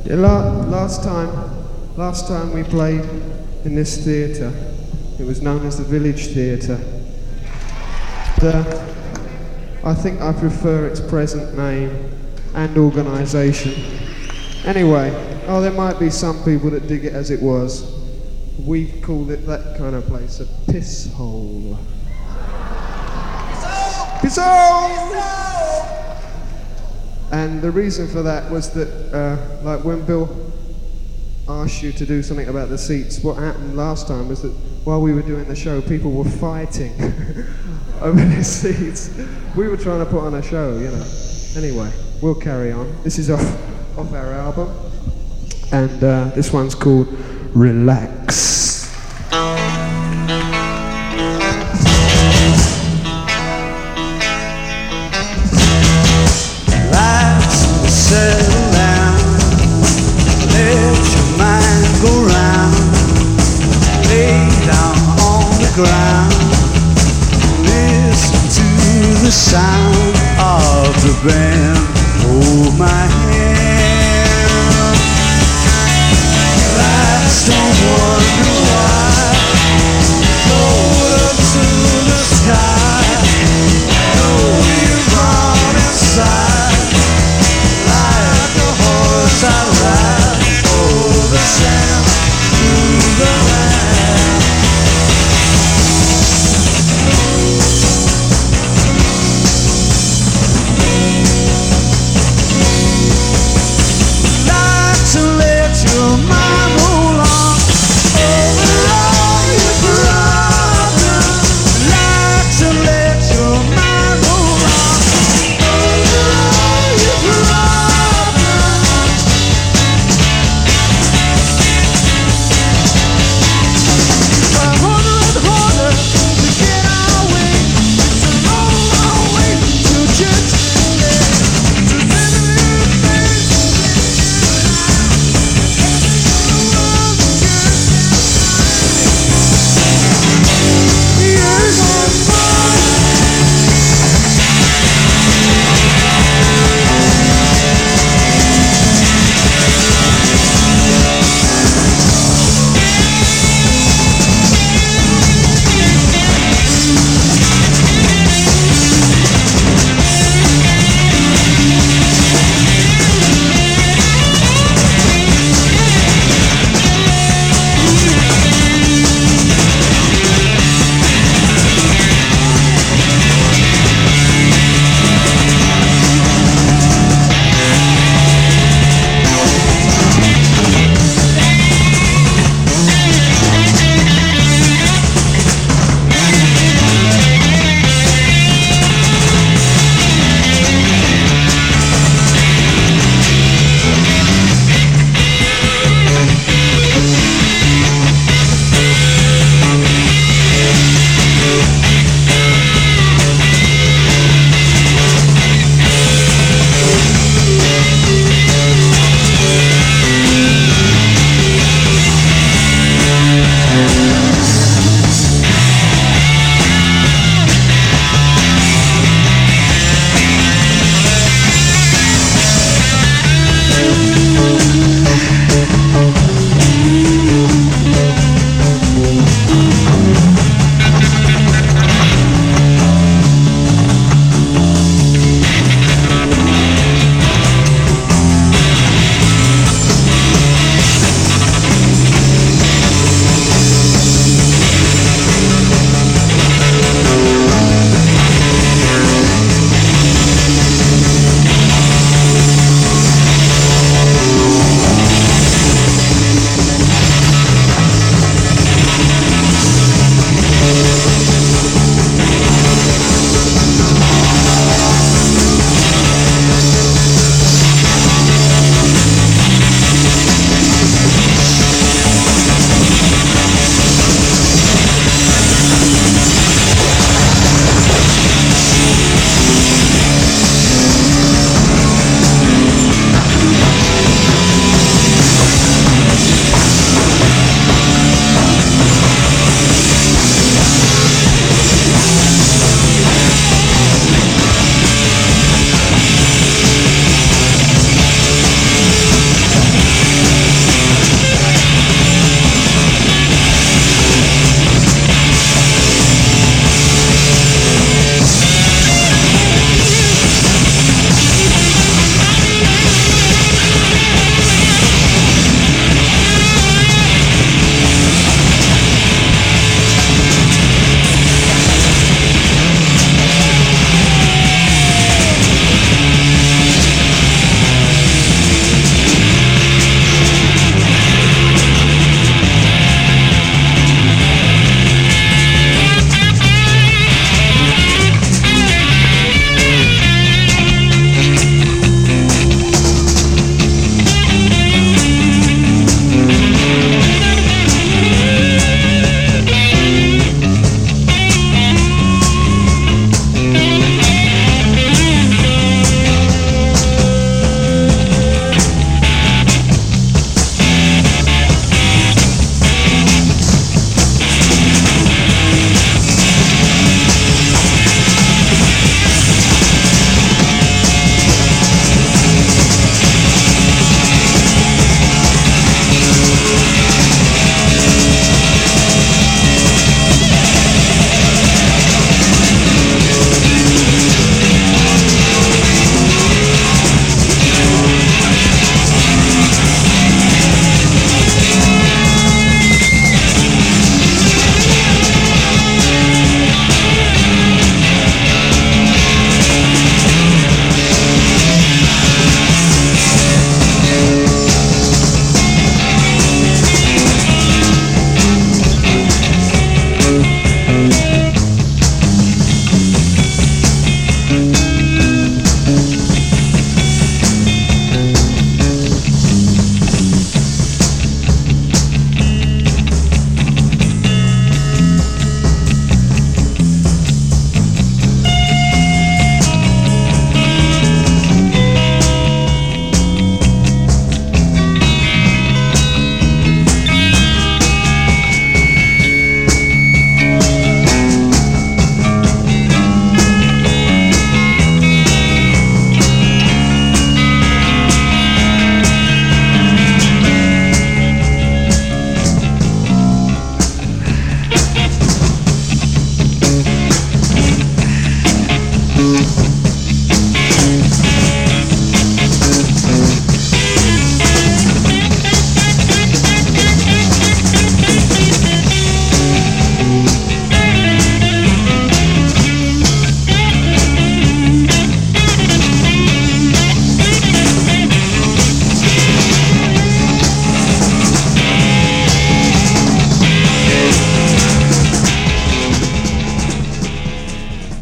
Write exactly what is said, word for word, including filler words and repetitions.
Yeah, la- last time, last time we played in this theatre, it was known as the Village Theatre. The, I think I prefer its present name and organisation. Anyway, oh, there might be some people that dig it as it was. We called it that kind of place a piss hole. Piss hole! And the reason for that was that, uh, like when Bill asked you to do something about the seats, what happened last time was that while we were doing the show, people were fighting over the seats. We were trying to put on a show, you know. Anyway, we'll carry on. This is off, off our album, and uh, this one's called Relax. Settle down, let your mind go round, lay down on the ground, listen to the sound of the band. Hold my hand.